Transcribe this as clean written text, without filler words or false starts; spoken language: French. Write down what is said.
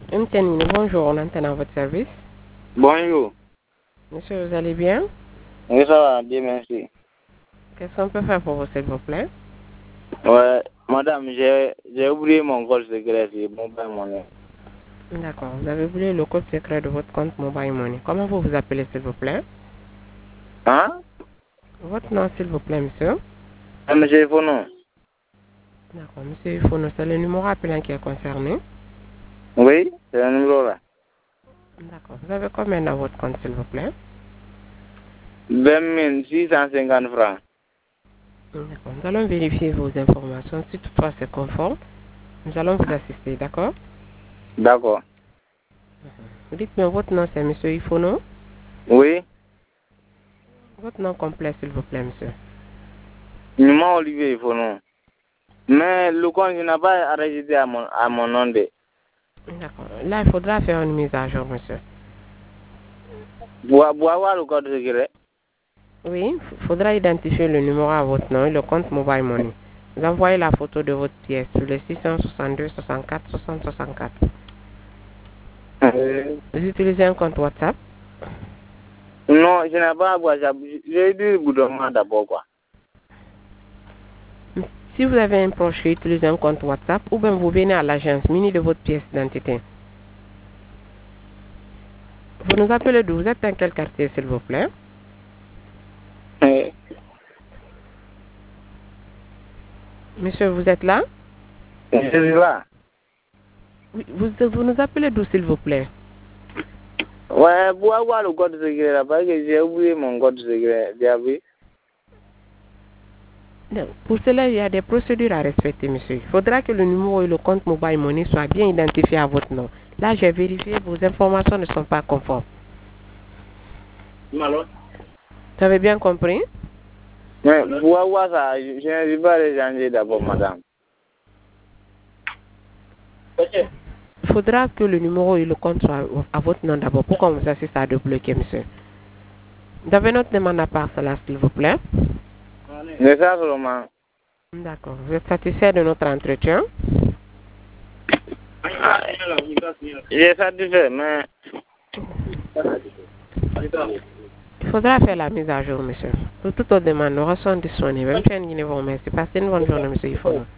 Mtenine, bonjour, on entend à votre service. Bonjour. Monsieur, vous allez bien? Oui, ça va, bien, merci. Qu'est-ce qu'on peut faire pour vous, s'il vous plaît? Ouais, madame, j'ai oublié mon code secret sur Mobile Money. D'accord, vous avez oublié le code secret de votre compte Mobile Money. Comment vous vous appelez, s'il vous plaît? Hein? Votre nom, s'il vous plaît, monsieur? Monsieur Fono. D'accord, monsieur Ifono, c'est le numéro appelant qui est concerné. Oui, c'est le numéro là. D'accord, vous avez combien dans votre compte, s'il vous plaît? 20 650 francs. D'accord, nous allons vérifier vos informations. Si toutefois c'est conforme, nous allons vous assister, d'accord? D'accord. Dites-moi votre nom, c'est monsieur Ifono. Oui, Votre nom complet, s'il vous plaît, monsieur. Numa Olivier Fono. Mais le compte, je n'ai pas enregistré à mon nom de. D'accord, là, il faudra faire une mise à jour, monsieur. Pour avoir le code secret. Oui, il faudra identifier le numéro à votre nom et le compte Mobile Money. Vous envoyez la photo de votre pièce sur le 662 64 60 64. Vous utilisez un compte WhatsApp? Non, je n'ai pas WhatsApp. J'ai dû vous demander d'abord quoi. Si vous avez un proche qui utilise un compte WhatsApp, ou bien vous venez à l'agence muni de votre pièce d'identité. Vous nous appelez d'où? Vous êtes dans quel quartier, s'il vous plaît? Monsieur, vous êtes là? Je suis là. Oui, vous nous appelez d'où, s'il vous plaît? Ouais, pour avoir le code secret là, parce que j'ai oublié mon code secret. J'ai Non, pour cela, il y a des procédures à respecter, monsieur. Il faudra que le numéro et le compte Mobile Money soient bien identifiés à votre nom. Là, j'ai vérifié, vos informations ne sont pas conformes. Malo. Vous avez bien compris? Mais pour avoir ça, je ne suis pas échanger d'abord, madame. Il faudra que le numéro et le compte soient à votre nom d'abord pour qu'on vous assiste à débloquer, monsieur. Vous avez notre demande à part cela, s'il vous plaît? C'est ça seulement. D'accord. Vous êtes satisfait de notre entretien? J'ai satisfait, mais... Il faudra faire la mise à jour, monsieur. Pour toute autre demande, nous restons disponibles. Merci. Passez une bonne journée, monsieur Ifono.